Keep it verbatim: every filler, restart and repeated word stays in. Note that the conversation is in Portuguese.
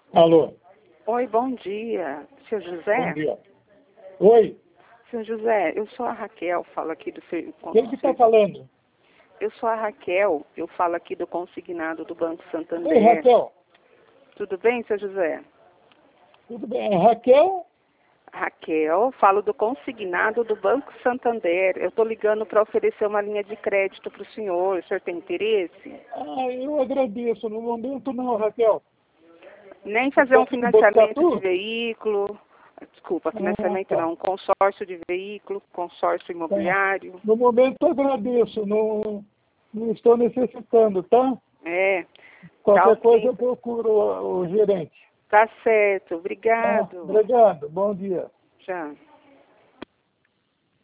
Alô? Oi, bom dia. Seu José? Bom dia. Oi? Seu José, eu sou a Raquel, falo aqui do seu... Quem que está falando? Eu sou a Raquel, eu falo aqui do consignado do Banco Santander. Oi, Raquel. Tudo bem, seu José? Tudo bem? É Raquel? Raquel, falo do consignado do Banco Santander. Eu estou ligando para oferecer uma linha de crédito para o senhor. O senhor tem interesse? Ah, eu agradeço. No momento não, Raquel. Nem fazer um Você pode botar financiamento de tudo? veículo. Desculpa, financiamento Ah, tá. não. Consórcio de veículo, consórcio Tá. imobiliário. No momento eu agradeço. Não, não estou necessitando, tá? É, tá Qualquer coisa ok. eu procuro o, o gerente. Tá certo. Tá? Obrigado. Obrigado. Bom dia. Tchau.